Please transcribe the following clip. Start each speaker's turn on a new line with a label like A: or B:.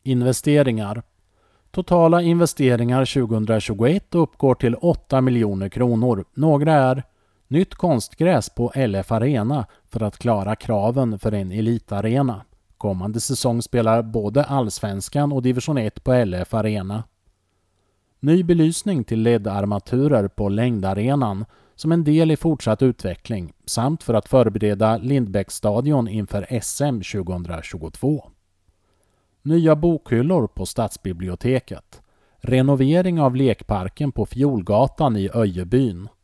A: Investeringar. Totala investeringar 2021 uppgår till 8 miljoner kronor. Några är nytt konstgräs på LF Arena för att klara kraven för en elitarena. Kommande säsong spelar både Allsvenskan och Division 1 på LF Arena. Ny belysning till LED-armaturer på längdarenan som en del i fortsatt utveckling samt för att förbereda Lindbäcksstadion inför SM 2022. Nya bokhyllor på Stadsbiblioteket. Renovering av lekparken på Fjolgatan i Öjebyn.